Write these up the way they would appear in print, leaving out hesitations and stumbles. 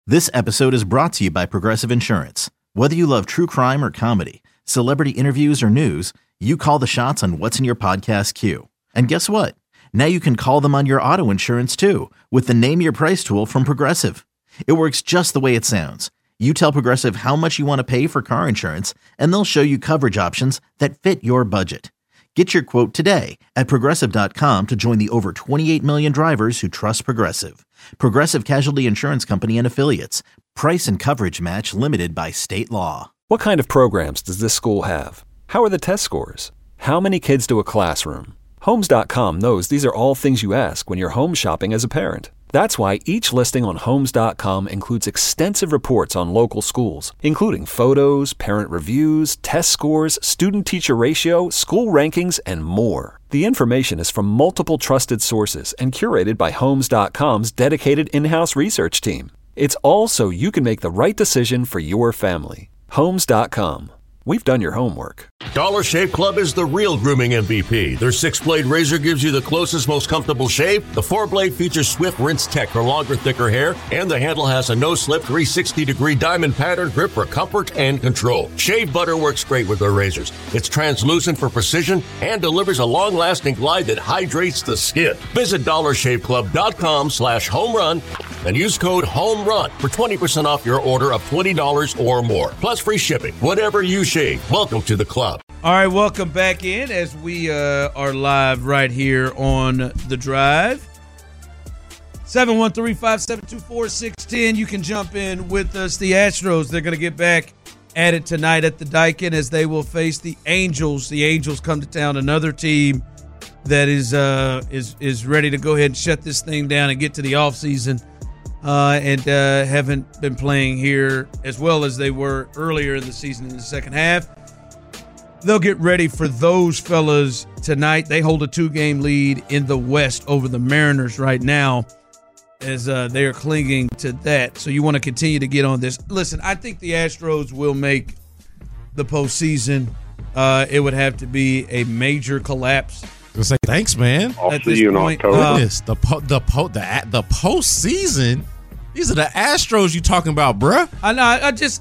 This episode is brought to you by Progressive Insurance. Whether you love true crime or comedy, celebrity interviews or news, you call the shots on what's in your podcast queue. And guess what? Now you can call them on your auto insurance too with the Name Your Price tool from Progressive. It works just the way it sounds. You tell Progressive how much you want to pay for car insurance, and they'll show you coverage options that fit your budget. Get your quote today at Progressive.com to join the over 28 million drivers who trust Progressive. Progressive Casualty Insurance Company and Affiliates. Price and coverage match limited by state law. What kind of programs does this school have? How are the test scores? How many kids to a classroom? Homes.com knows these are all things you ask when you're home shopping as a parent. That's why each listing on Homes.com includes extensive reports on local schools, including photos, parent reviews, test scores, student-teacher ratio, school rankings, and more. The information is from multiple trusted sources and curated by Homes.com's dedicated in-house research team. It's all so you can make the right decision for your family. Homes.com. We've done your homework. Dollar Shave Club is the real grooming MVP. Their 6-blade razor gives you the closest, most comfortable shave. The 4-blade features swift rinse tech for longer, thicker hair. And the handle has a no-slip 360-degree diamond pattern grip for comfort and control. Shave butter works great with their razors. It's translucent for precision and delivers a long-lasting glide that hydrates the skin. Visit dollarshaveclub.com/homerun and use code HOMERUN for 20% off your order of $20 or more. Plus free shipping. Whatever you shave. Welcome to the club. All right, welcome back in as we are live right here on The Drive. 713-572-4610. You can jump in with us. The Astros, they're going to get back at it tonight at the Daikin as they will face the Angels. The Angels come to town, another team that is ready to go ahead and shut this thing down and get to the offseason. And haven't been playing here as well as they were earlier in the season in the second half. They'll get ready for those fellas tonight. They hold a 2-game lead in the West over the Mariners right now as they are clinging to that. So you want to continue to get on this. Listen, I think the Astros will make the postseason. It would have to be a major collapse. I'll say thanks, man. I'll see you in October. The postseason. These are the Astros you talking about, bruh. I know.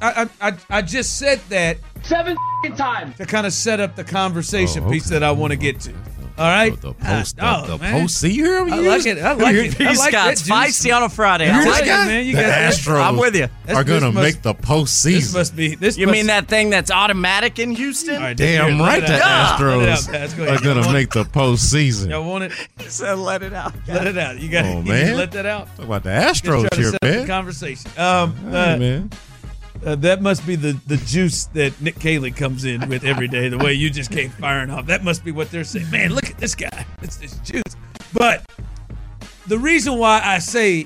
I just said that 7 times to kind of set up the conversation piece that I want to get to. All right, the postseason. I like it. I like it. These guys feisty on a Friday. I like it, man. You the got Astros I'm with you. are going to make the postseason. This must be. You mean that thing that's automatic in Houston? All right, Damn right, the Astros Go are going to make the postseason. Y'all want it? So let it out. Let it out. You got to let that out. Talk about the Astros here, man. Conversation. Man. That must be the juice that Nick Caley comes in with every day, the way you just came firing off. That must be what they're saying. Man, look at this guy. It's this juice. But the reason why I say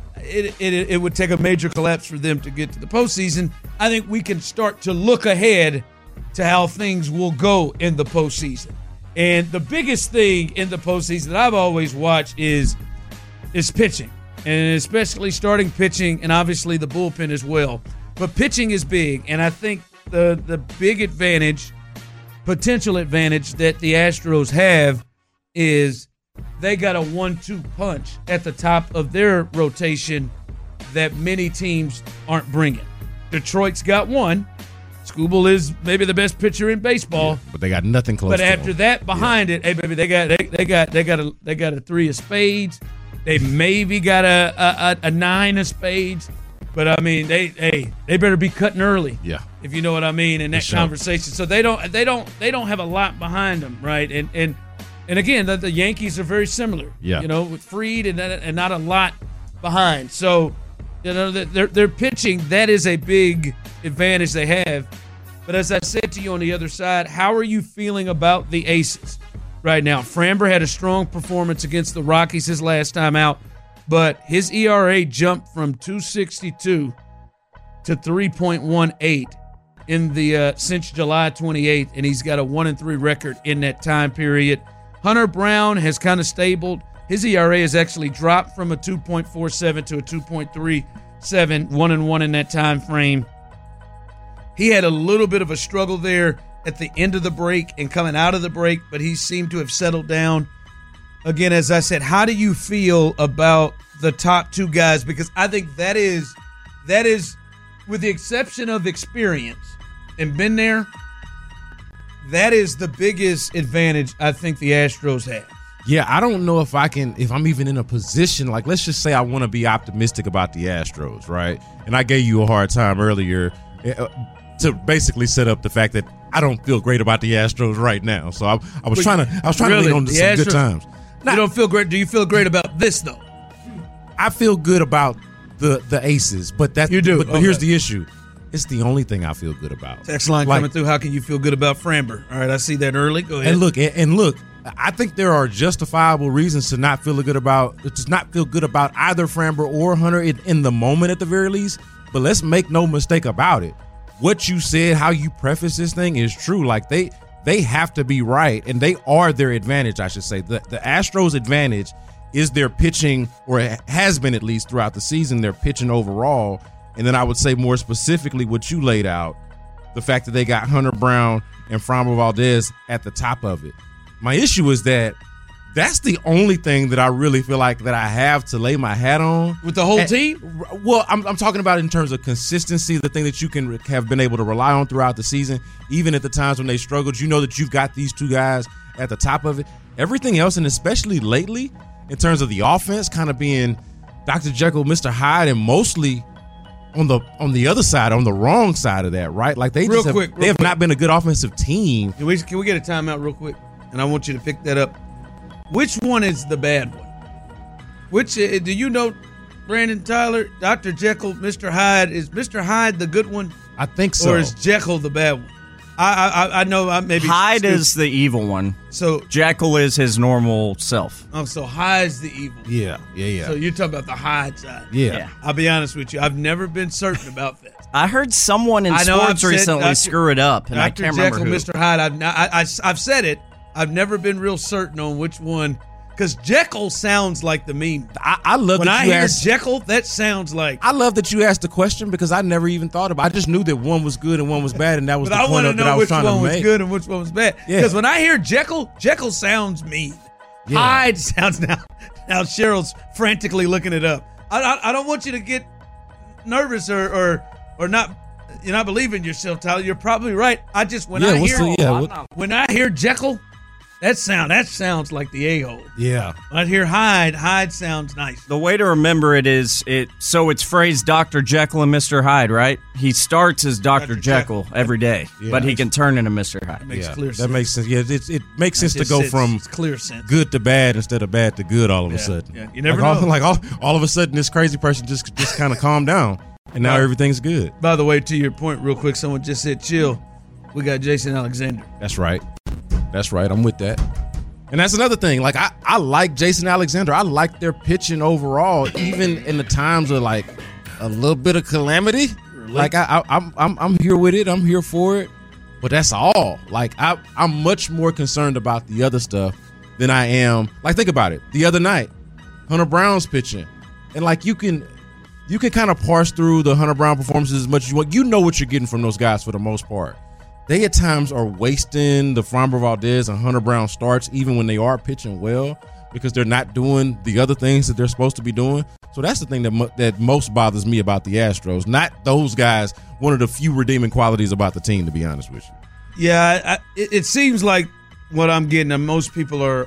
it would take a major collapse for them to get to the postseason, I think we can start to look ahead to how things will go in the postseason. And the biggest thing in the postseason that I've always watched is pitching, and especially starting pitching, and obviously the bullpen as well. But pitching is big, and I think the big potential advantage that the Astros have is they got a 1-2 punch at the top of their rotation that many teams aren't bringing. Detroit's got one. Skubal is maybe the best pitcher in baseball, but they got nothing close. But to after him. that, behind it, hey baby, they got a 3 of spades. They maybe got a 9 of spades. But I mean, they better be cutting early. Yeah, if you know what I mean in that conversation. So they don't have a lot behind them, right? And again, the Yankees are very similar. Yeah, you know, with Fried and not a lot behind. So you know they're pitching. That is a big advantage they have. But as I said to you on the other side, how are you feeling about the Aces right now? Framber had a strong performance against the Rockies his last time out. But his ERA jumped from 2.62 to 3.18 in the since July 28th, and he's got a 1-3 record in that time period. Hunter Brown has kind of stabled. His ERA has actually dropped from a 2.47 to a 2.37, 1-1 in that time frame. He had a little bit of a struggle there at the end of the break and coming out of the break, but he seemed to have settled down. Again, as I said, how do you feel about the top two guys? Because I think that is that is, with the exception of experience and been there, that is the biggest advantage I think the Astros have. Yeah, I don't know if I'm even in a position, like, let's just say I want to be optimistic about the Astros, right? And I gave you a hard time earlier to basically set up the fact that I don't feel great about the Astros right now. So I was trying to lean on to some good times. You don't feel great. Do you feel great about this though? I feel good about the Aces, but that you do. But here's the issue. It's the only thing I feel good about. Text line coming through. How can you feel good about Framber? All right, I see that early. Go ahead. And look, I think there are justifiable reasons to not feel good about either Framber or Hunter in the moment at the very least. But let's make no mistake about it. What you said, how you preface this thing is true. Like they have to be right, and they are their advantage, I should say. The Astros' advantage is their pitching, or it has been at least throughout the season, their pitching overall. And then I would say more specifically what you laid out, the fact that they got Hunter Brown and Framber Valdez at the top of it. My issue is that that's the only thing that I really feel like that I have to lay my hat on. With the whole team? Well, I'm talking about in terms of consistency, the thing that you can have been able to rely on throughout the season, even at the times when they struggled. You know that you've got these two guys at the top of it. Everything else, and especially lately, in terms of the offense kind of being Dr. Jekyll, Mr. Hyde, and mostly on the other side, on the wrong side of that, right? Like they have not been a good offensive team. Can we get a timeout real quick? And I want you to pick that up. Which one is the bad one? Which do you know, Brandon Tyler, Dr. Jekyll, Mr. Hyde? Is Mr. Hyde the good one? I think so. Or is Jekyll the bad one? I know I maybe Hyde is the evil one. So Jekyll is his normal self. Oh, so Hyde's the evil. Yeah. So you're talking about the Hyde side. Yeah. I'll be honest with you. I've never been certain about that. I heard someone in sports recently screw it up, and I can't remember who. Mr. Hyde. I've said it. I've never been real certain on which one, because Jekyll sounds like the mean. I love when that I you hear asked, Jekyll. That sounds like. I love that you asked the question because I never even thought about it. I just knew that one was good and one was bad, and that was the point that I was trying to make. Which one was good and which one was bad. Because when I hear Jekyll sounds mean. Yeah. Hyde sounds now Cheryl's frantically looking it up. I don't want you to get nervous or not. You're not believing yourself, Tyler. You're probably right. I just when I hear Jekyll. That sounds like the a-hole. Yeah. When I hear Hyde sounds nice. The way to remember it is it's phrased Dr. Jekyll and Mr. Hyde, right? He starts as Dr. Jekyll every day, but he can turn into Mr. Hyde. That makes clear sense. That makes sense. Yeah, it makes sense to go from clear sense. Good to bad instead of bad to good all of a sudden. Yeah. You never know. All of a sudden this crazy person just kind of calmed down and now everything's good. By the way, to your point real quick, someone just said chill. We got Jason Alexander. That's right. I'm with that. And that's another thing. Like I like Jason Alexander. I like their pitching overall, even in the times of like a little bit of calamity. Like I'm here with it. I'm here for it. But that's all. Like I'm much more concerned about the other stuff than I am. Like think about it. The other night, Hunter Brown's pitching, and like you can kind of parse through the Hunter Brown performances as much as you want. You know what you're getting from those guys for the most part. They at times are wasting the Framber Valdez and Hunter Brown starts even when they are pitching well because they're not doing the other things that they're supposed to be doing. So that's the thing that most bothers me about the Astros. Not those guys, one of the few redeeming qualities about the team, to be honest with you. Yeah, it seems like what I'm getting, and most people are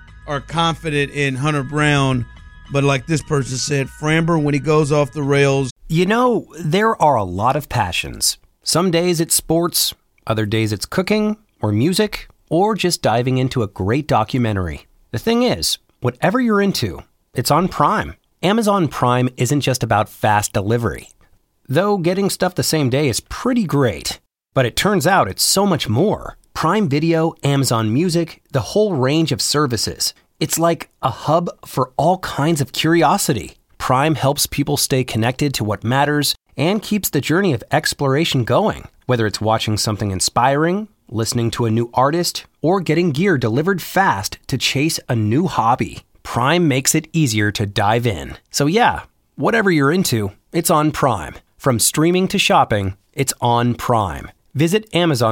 confident in Hunter Brown, but like this person said, Framber, when he goes off the rails. You know, there are a lot of passions. Some days it's sports. Other days it's cooking, or music, or just diving into a great documentary. The thing is, whatever you're into, it's on Prime. Amazon Prime isn't just about fast delivery. Though getting stuff the same day is pretty great. But it turns out it's so much more. Prime Video, Amazon Music, the whole range of services. It's like a hub for all kinds of curiosity. Prime helps people stay connected to what matters and keeps the journey of exploration going. Whether it's watching something inspiring, listening to a new artist, or getting gear delivered fast to chase a new hobby, Prime makes it easier to dive in. So yeah, whatever you're into, it's on Prime. From streaming to shopping, it's on Prime. Visit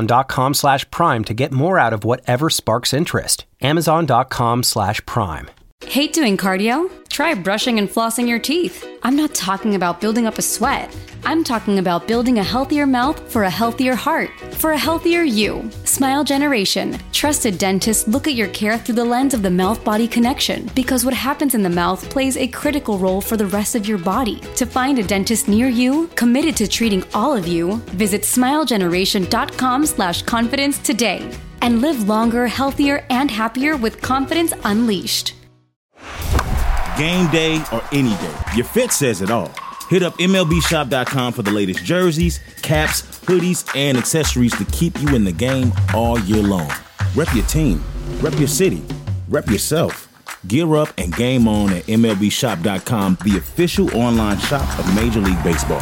Amazon.com/Prime to get more out of whatever sparks interest. Amazon.com/Prime. Hate doing cardio? Try brushing and flossing your teeth. I'm not talking about building up a sweat. I'm talking about building a healthier mouth for a healthier heart, for a healthier you. Smile Generation. Trusted dentists look at your care through the lens of the mouth-body connection, because what happens in the mouth plays a critical role for the rest of your body. To find a dentist near you, committed to treating all of you, visit smilegeneration.com/confidence today. And live longer, healthier, and happier with confidence unleashed. Game day or any day, your fit says it all. Hit up MLBshop.com for the latest jerseys, caps, hoodies, and accessories to keep you in the game all year long. Rep your team, rep your city, rep yourself. Gear up and game on at MLBshop.com, the official online shop of Major League Baseball.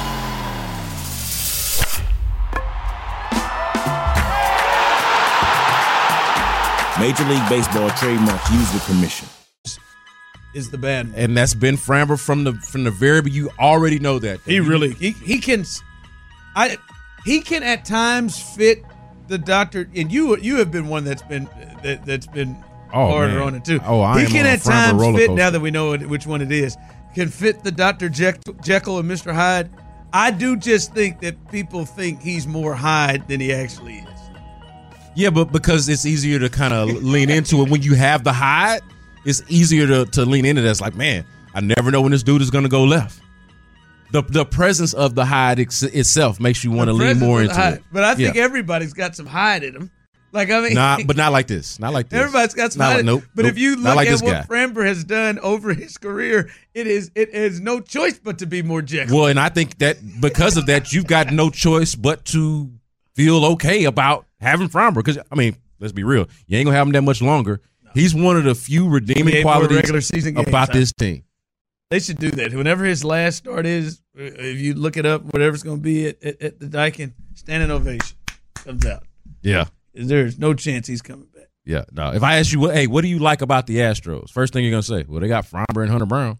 Major League Baseball trademarks used with permission. Is the bad one. And that's Ben Framber from the very beginning. You already know that. He really he can at times fit the doctor, and you have been one that's been harder on it too. He can at times fit, now that we know which one it is, can fit the Dr. Jekyll and Mr. Hyde. I do just think that people think he's more Hyde than he actually is. Yeah, but because it's easier to kind of lean into it when you have the Hyde. It's easier to lean into that. It's like, man, I never know when this dude is going to go left. The presence of the Hyde itself makes you want to lean more into it. But I think everybody's got some Hyde in them. Like, I mean, but not like this. Not like this. Everybody's got some Hyde. Nope, but if you look like at what Framber has done over his career, it is no choice but to be more Jekyll. Well, and I think that because of that, you've got no choice but to feel okay about having Framber. Because, I mean, let's be real. You ain't going to have him that much longer. He's one of the few redeeming qualities about this team. They should do that. Whenever his last start is, if you look it up, whatever's going to be at the Daikin, standing ovation comes out. Yeah. There's no chance he's coming back. Yeah. No. If I ask you, hey, what do you like about the Astros? First thing you're going to say, well, they got Framber and Hunter Brown.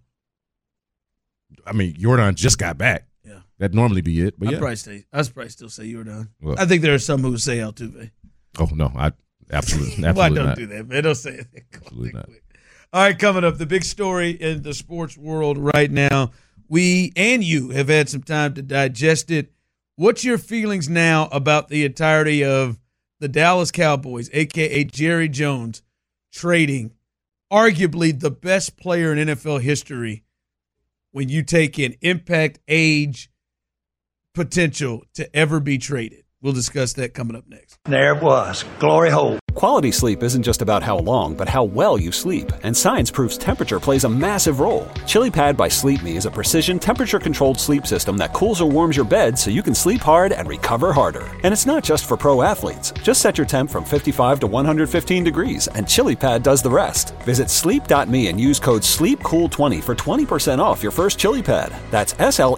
I mean, Jordan just got back. Yeah. That'd normally be it. But I'd probably still say Jordan. Well, I think there are some who would say Altuve. Oh, no. Absolutely Why don't not. do that, man? Don't say it. Absolutely not. All right, coming up, the big story in the sports world right now. We and you have had some time to digest it. What's your feelings now about the entirety of the Dallas Cowboys, a.k.a. Jerry Jones, trading arguably the best player in NFL history when you take in impact, age, potential to ever be traded? We'll discuss that coming up next. There it was. Glory hole. Quality sleep isn't just about how long, but how well you sleep. And science proves temperature plays a massive role. ChiliPad by Sleep Me is a precision temperature-controlled sleep system that cools or warms your bed so you can sleep hard and recover harder. And it's not just for pro athletes. Just set your temp from 55 to 115 degrees, and ChiliPad does the rest. Visit sleep.me and use code SLEEPCOOL20 for 20% off your first ChiliPad. That's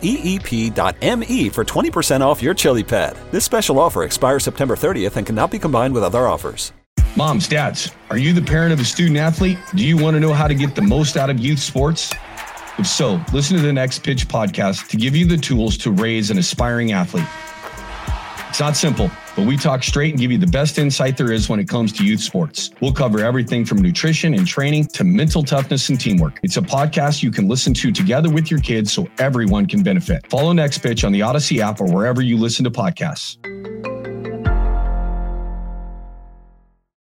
SLEEP.me for 20% off your ChiliPad. This special offer expires September 30th and cannot be combined with other offers. Moms, dads, are you the parent of a student athlete? Do you want to know how to get the most out of youth sports? If so, listen to the Next Pitch podcast to give you the tools to raise an aspiring athlete. It's not simple, but we talk straight and give you the best insight there is when it comes to youth sports. We'll cover everything from nutrition and training to mental toughness and teamwork. It's a podcast you can listen to together with your kids so everyone can benefit. Follow Next Pitch on the Odyssey app or wherever you listen to podcasts.